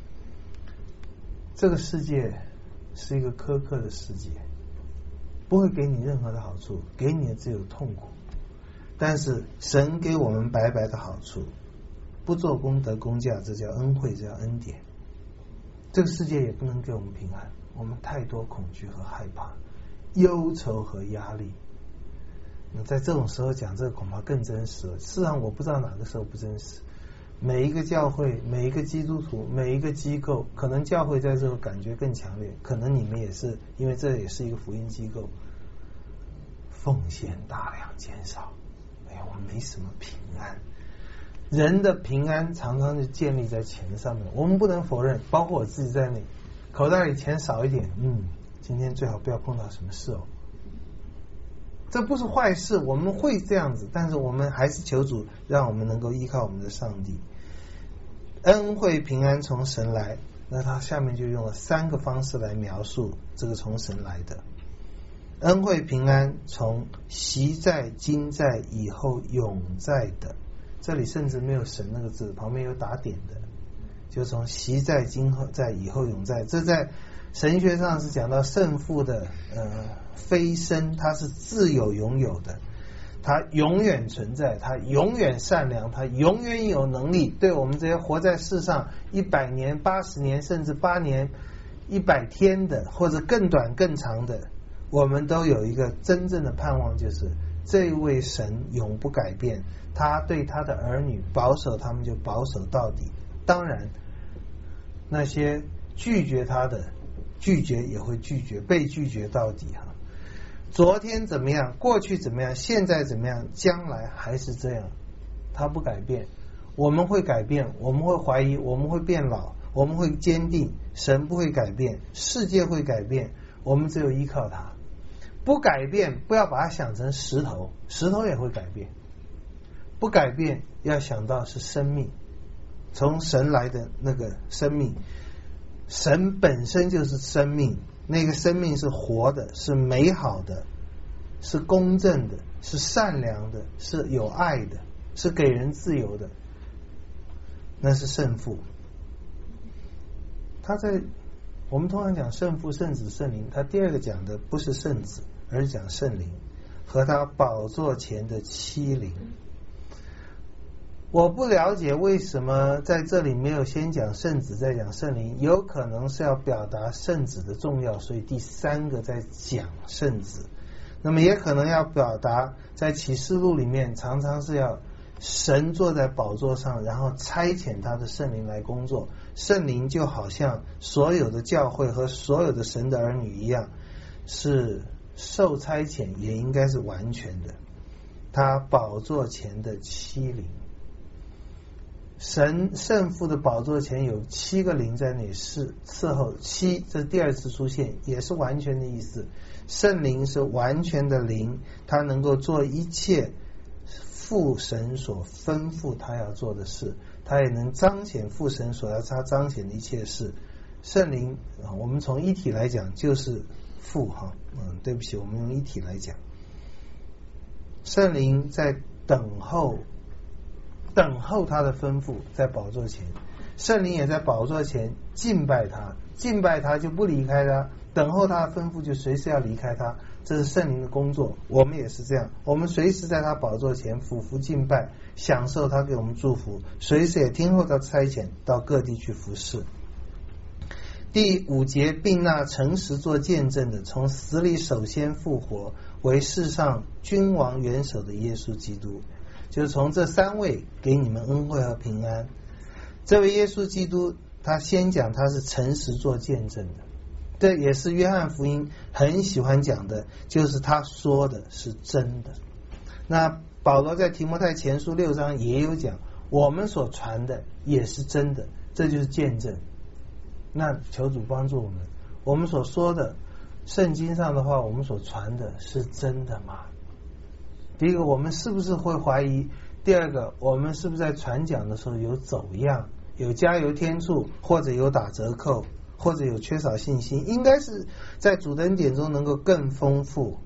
A: 这个世界是一个苛刻的世界，不会给你任何的好处，给你的只有痛苦。但是神给我们白白的好处，不做功德工价，这叫恩惠，这叫恩典。这个世界也不能给我们平安，我们太多恐惧和害怕，忧愁和压力。那在这种时候讲这个恐怕更真实了。事实上我不知道哪个时候不真实。每一个教会，每一个基督徒，每一个机构，可能教会在这个感觉更强烈，可能你们也是，因为这也是一个福音机构，奉献大量减少，我们没什么平安。人的平安常常是建立在钱上面，我们不能否认，包括我自己在内， 口袋里钱少一点，今天最好不要碰到什么事哦。这不是坏事，我们会这样子，但是我们还是求主让我们能够依靠我们的上帝。恩惠平安从神来，那他下面就用了3个方式来描述这个从神来的。恩惠平安从昔在今在以后永在的，这里甚至没有神那个字，旁边有打点的，就从昔在今在以后永在。这在神学上是讲到圣父的非身，他是自有拥有的，他永远存在，他永远善良，他永远有能力对我们这些活在世上100年、80年甚至8年、100天的，或者更短更长的，我们都有一个真正的盼望，就是这位神永不改变，他对他的儿女保守，他们就保守到底。当然那些拒绝他的，拒绝也会拒绝，被拒绝到底哈。昨天怎么样，过去怎么样，现在怎么样，将来还是这样，他不改变。我们会改变，我们会怀疑，我们会变老，我们会坚定，神不会改变，世界会改变，我们只有依靠他。不改变，不要把它想成石头，石头也会改变。不改变，要想到是生命，从神来的那个生命，神本身就是生命，那个生命是活的，是美好的，是公正的，是善良的，是有爱的，是给人自由的，那是圣父。他在我们通常讲圣父、圣子、圣灵，他第2个讲的不是圣子，而是讲圣灵和他宝座前的7灵。我不了解为什么在这里没有先讲圣子再讲圣灵，有可能是要表达圣子的重要，所以第3个在讲圣子。那么也可能要表达在启示录里面常常是要神坐在宝座上，然后差遣他的圣灵来工作。圣灵就好像所有的教会和所有的神的儿女一样，是受差遣，也应该是完全的。他宝座前的7灵，神圣父的宝座前有7个灵在那里伺候，7这是第2次出现，也是完全的意思。圣灵是完全的灵，他能够做一切父神所吩咐他要做的事，他也能彰显父神所要他彰显的一切事。圣灵我们从一体来讲就是父对不起，我们用一体来讲。圣灵在等候他的吩咐，在宝座前，圣灵也在宝座前敬拜他，敬拜他就不离开他，等候他的吩咐就随时要离开他，这是圣灵的工作。我们也是这样，我们随时在他宝座前俯伏敬拜，享受他给我们祝福，随时也听候他差遣到各地去服侍。第5节，并那诚实做见证的，从死里首先复活，为世上君王元首的耶稣基督，就是从这3位给你们恩惠和平安。这位耶稣基督，他先讲他是诚实做见证的，这也是约翰福音很喜欢讲的，就是他说的是真的。那保罗在提摩太前书6章也有讲，我们所传的也是真的，这就是见证。那求主帮助我们，我们所说的圣经上的话，我们所传的是真的吗？第一个，我们是不是会怀疑？第2个，我们是不是在传讲的时候有走样，有加油添醋，或者有打折扣，或者有缺少信心？应该是在主的恩典中能够更丰富。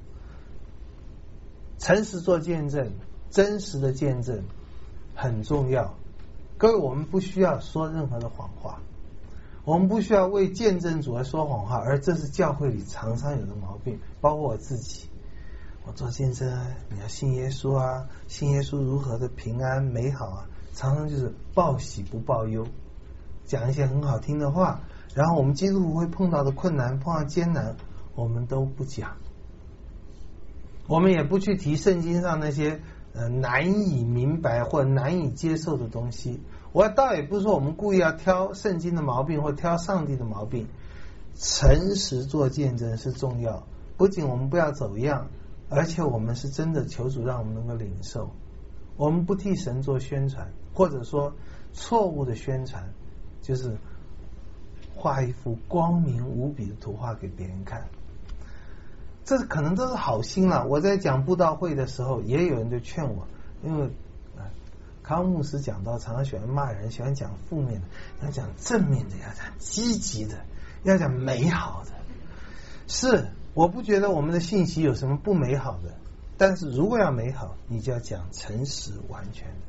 A: 诚实做见证，真实的见证很重要。各位，我们不需要说任何的谎话，我们不需要为见证主而说谎话，而这是教会里常常有的毛病，包括我自己。我做见证啊，你要信耶稣啊，信耶稣如何的平安美好啊，常常就是报喜不报忧，讲一些很好听的话，然后我们基督徒会碰到的困难，碰到艰难，我们都不讲，我们也不去提圣经上那些难以明白或难以接受的东西。我倒也不是说我们故意要挑圣经的毛病或挑上帝的毛病，诚实做见证是重要。不仅我们不要走样，而且我们是真的求主让我们能够领受。我们不替神做宣传，或者说错误的宣传，就是画一幅光明无比的图画给别人看。这可能都是好心了。我在讲布道会的时候，也有人就劝我，因为康牧师讲到常常喜欢骂人，喜欢讲负面的，要讲正面的，要讲积极的，要讲美好的。是，我不觉得我们的信息有什么不美好的，但是如果要美好，你就要讲诚实完全的。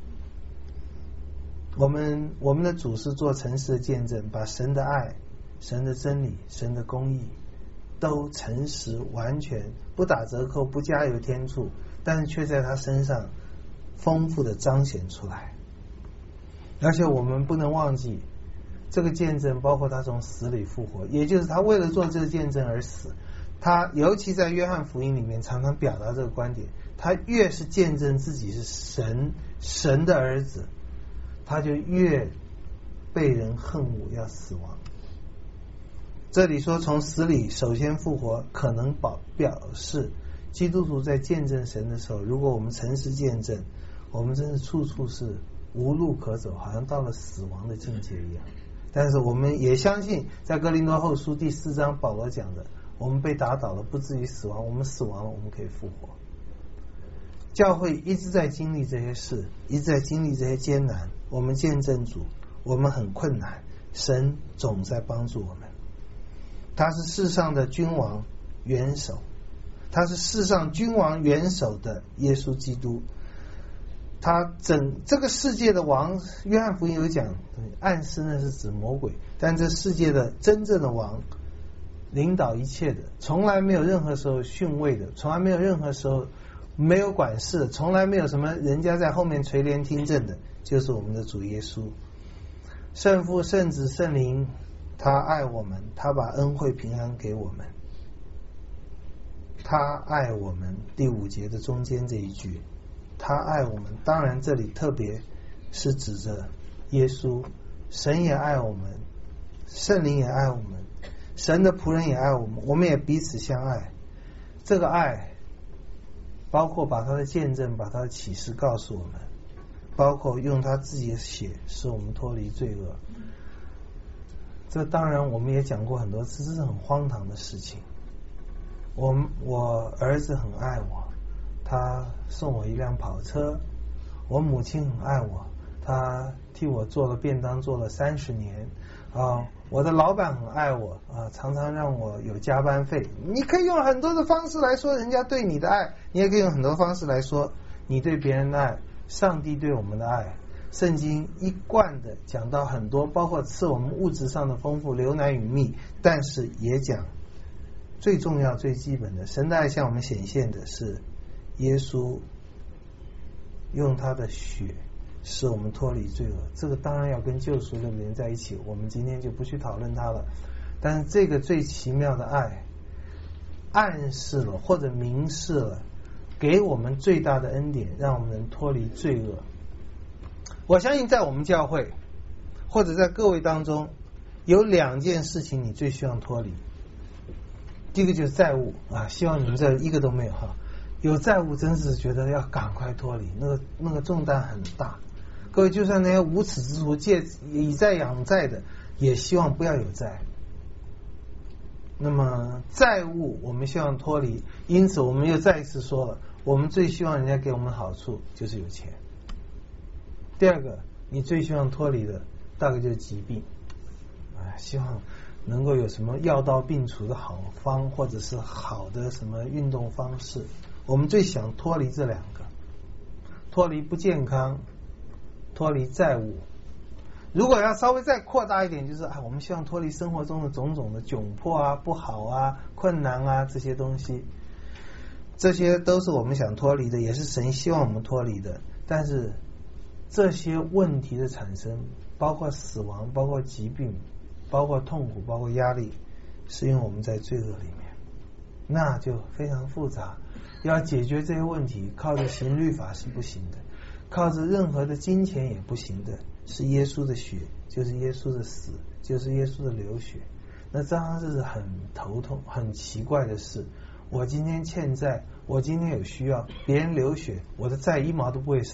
A: 我们的主是做诚实的见证，把神的爱、神的真理、神的公义都诚实完全，不打折扣，不加油添醋，但是却在他身上丰富的彰显出来。而且我们不能忘记，这个见证包括他从死里复活，也就是他为了做这个见证而死。他尤其在约翰福音里面常常表达这个观点，他越是见证自己是神的儿子，他就越被人恨恶，要死亡。这里说从死里首先复活，可能表示基督徒在见证神的时候，如果我们诚实见证，我们真是处处是无路可走，好像到了死亡的境界一样。但是我们也相信，在哥林多后书第4章保罗讲的，我们被打倒了不至于死亡，我们死亡了我们可以复活。教会一直在经历这些事，一直在经历这些艰难，我们见证主，我们很困难，神总在帮助我们。他是世上的君王元首，他是世上君王元首的耶稣基督。他这个世界的王，约翰福音有讲，暗示那是指魔鬼，但这世界的真正的王，领导一切的，从来没有任何时候逊位的，从来没有任何时候没有管事的，从来没有什么人家在后面垂帘听政的，就是我们的主耶稣。圣父、圣子、圣灵，他爱我们，他把恩惠平安给我们，他爱我们。第5节的中间这一句，他爱我们，当然这里特别是指着耶稣，神也爱我们，圣灵也爱我们，神的仆人也爱我们，我们也彼此相爱。这个爱包括把他的见证、把他的启示告诉我们，包括用他自己的血使我们脱离罪恶。这当然我们也讲过很多次，这是很荒唐的事情。我儿子很爱我，他送我一辆跑车。我母亲很爱我，她替我做了便当做了30年。我的老板很爱我，常常让我有加班费。你可以用很多的方式来说人家对你的爱，你也可以用很多方式来说你对别人的爱，上帝对我们的爱。圣经一贯的讲到很多，包括赐我们物质上的丰富，流奶与蜜，但是也讲最重要最基本的，神的爱向我们显现的是耶稣用他的血使我们脱离罪恶。这个当然要跟救赎的连在一起，我们今天就不去讨论它了。但是这个最奇妙的爱暗示了或者明示了给我们最大的恩典，让我们能脱离罪恶。我相信在我们教会或者在各位当中有2件事情你最希望脱离。第一个就是债务希望你们这一个都没有有债务真是觉得要赶快脱离，那个重担很大。各位就算那些无耻之徒以债养债的，也希望不要有债。那么债务我们希望脱离，因此我们又再一次说了，我们最希望人家给我们好处就是有钱。第二个你最希望脱离的大概就是疾病，希望能够有什么药到病除的好方，或者是好的什么运动方式。我们最想脱离这2个，脱离不健康，脱离债务。如果要稍微再扩大一点，就是我们希望脱离生活中的种种的窘迫不好困难这些东西，这些都是我们想脱离的，也是神希望我们脱离的。但是这些问题的产生，包括死亡，包括疾病，包括痛苦，包括压力，是因为我们在罪恶里面，那就非常复杂。要解决这些问题，靠着行律法是不行的，靠着任何的金钱也不行的，是耶稣的血，就是耶稣的死，就是耶稣的流血。那这样是很头痛很奇怪的事。我今天欠债，我今天有需要，别人流血，我的债1毛都不会少，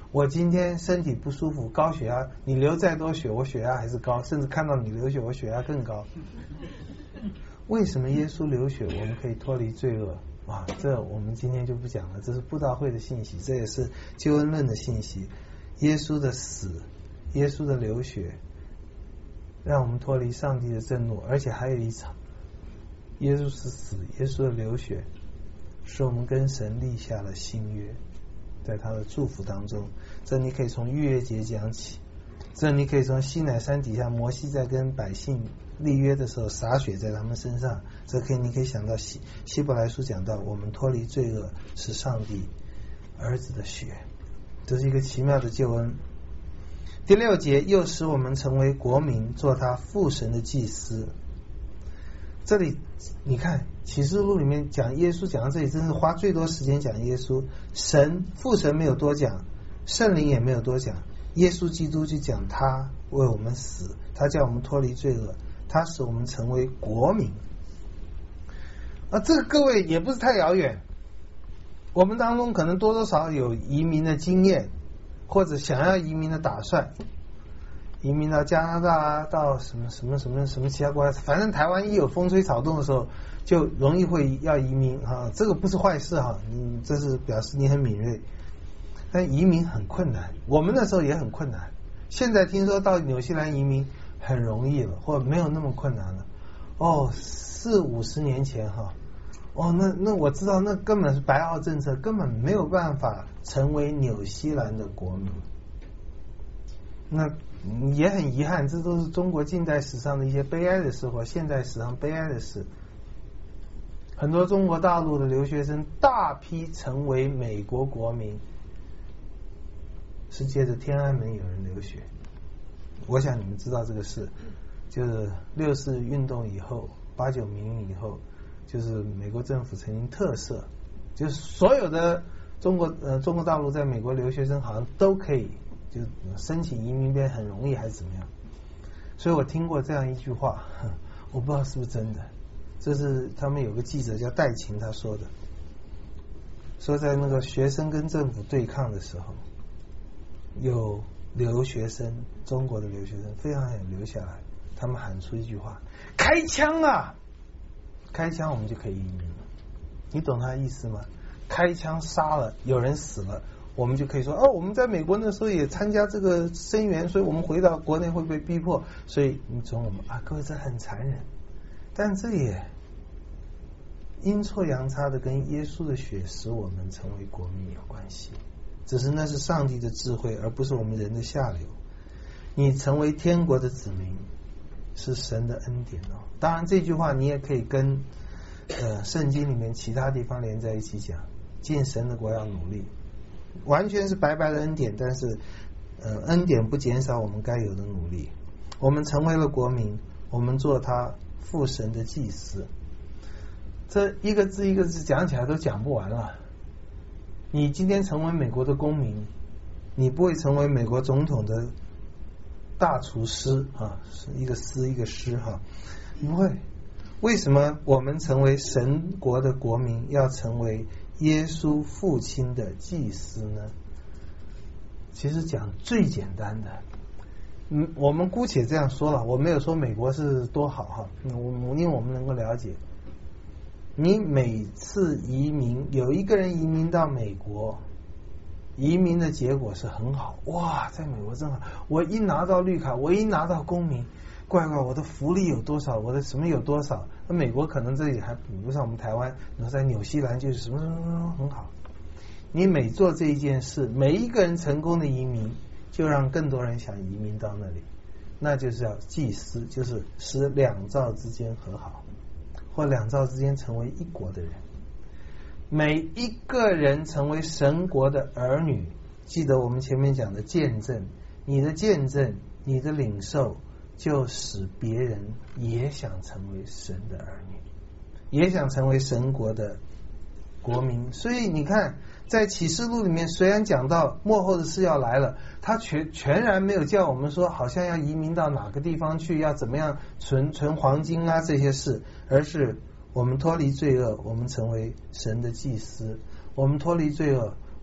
A: 我今天身体不舒服，高血压，你流再多血，我血压还是高，甚至看到你流血，我血压更高。为什么耶稣流血，我们可以脱离罪恶？啊，这我们今天就不讲了，这是布道会的信息，这也是救恩论的信息。耶稣的死，耶稣的流血，让我们脱离上帝的震怒，而且还有一场，耶稣是死，耶稣的流血，使我们跟神立下了新约，在他的祝福当中。这你可以从逾越节讲起，这你可以从西乃山底下摩西在跟百姓立约的时候洒血在他们身上，这你可以想到希伯来书讲到我们脱离罪恶是上帝儿子的血，这是一个奇妙的救恩。第6节，又使我们成为国民，做他父神的祭司。这里你看启示录里面讲耶稣，讲到这里真是花最多时间讲耶稣。神父神没有多讲，圣灵也没有多讲，耶稣基督就讲他为我们死，他叫我们脱离罪恶，他使我们成为国民。这个各位也不是太遥远，我们当中可能多多少少有移民的经验，或者想要移民的打算，移民到加拿大，到什么其他国家，反正台湾一有风吹草动的时候，就容易会要移民啊。这个不是坏事哈，这是表示你很敏锐。但移民很困难，我们那时候也很困难。现在听说到纽西兰移民很容易了，或没有那么困难了。40-50年前哈，那我知道那根本是白澳政策，根本没有办法成为纽西兰的国民。那也很遗憾，这都是中国近代史上的一些悲哀的事，或现代史上悲哀的事。很多中国大陆的留学生大批成为美国国民，是借着天安门有人流血。我想你们知道这个事，就是6·4运动以后，8·9民运以后，就是美国政府曾经特赦，就是所有的中国大陆在美国留学生好像都可以就申请移民边很容易还是怎么样。所以我听过这样一句话，我不知道是不是真的，这是他们有个记者叫戴琴他说的，说在那个学生跟政府对抗的时候，有留学生，中国的留学生非常想留下来，他们喊出一句话：开枪啊！开枪我们就可以移民了。你懂他的意思吗？开枪杀了，有人死了，我们就可以说我们在美国那时候也参加这个声援，所以我们回到国内会被逼迫，所以你从我们各位这很残忍，但这也阴错阳差的跟耶稣的血使我们成为国民有关系，只是那是上帝的智慧，而不是我们人的下流。你成为天国的子民是神的恩典当然这句话你也可以跟圣经里面其他地方连在一起讲，进神的国要努力，完全是白白的恩典，但是恩典不减少我们该有的努力。我们成为了国民，我们做他父神的祭司。这一个字一个字讲起来都讲不完了。你今天成为美国的公民，你不会成为美国总统的大厨师是一个师一个师不会。为什么我们成为神国的国民，要成为耶稣父亲的祭司呢？其实讲最简单的，我们姑且这样说了，我没有说美国是多好因为我们能够了解，你每次移民，有一个人移民到美国，移民的结果是很好，哇，在美国真好，我一拿到绿卡，我一拿到公民，怪我的福利有多少，我的什么有多少。那美国可能这里还比不上我们台湾，然后在纽西兰就是什么很好。你每做这一件事，每一个人成功的移民，就让更多人想移民到那里，那就是要祭司，就是使两造之间和好，或两造之间成为一国的人。每一个人成为神国的儿女，记得我们前面讲的见证，你的见证，你的领受，就使别人也想成为神的儿女，也想成为神国的国民。所以你看，在启示录里面虽然讲到末后的事要来了，他全然没有叫我们说好像要移民到哪个地方去，要怎么样存黄金这些事，而是我们脱离罪恶，我们成为神的祭司，我们脱离罪恶，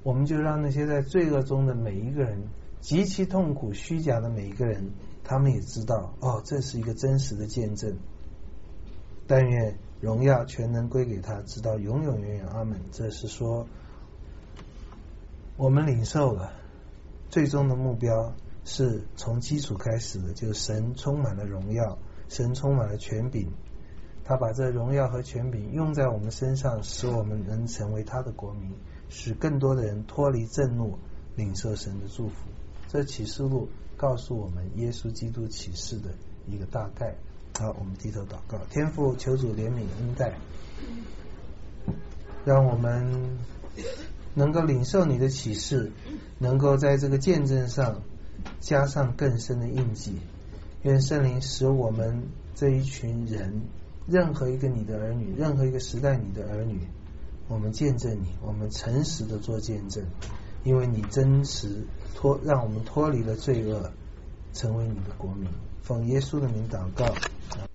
A: 我们就让那些在罪恶中的每一个人，极其痛苦虚假的每一个人，他们也知道这是一个真实的见证。但愿荣耀全能归给他，直到永永远远。阿们。这是说我们领受了最终的目标是从基础开始的，就是神充满了荣耀，神充满了权柄，他把这荣耀和权柄用在我们身上，使我们能成为他的国民，使更多的人脱离震怒，领受神的祝福。这启示录告诉我们耶稣基督启示的一个大概。好，我们低头祷告。天父，求主怜悯恩待，让我们能够领受你的启示，能够在这个见证上加上更深的印记。愿圣灵使我们这一群人，任何一个你的儿女，任何一个时代你的儿女，我们见证你，我们诚实的做见证，因为你真实让我们脱离了罪恶，成为你的国民。奉耶稣的名祷告。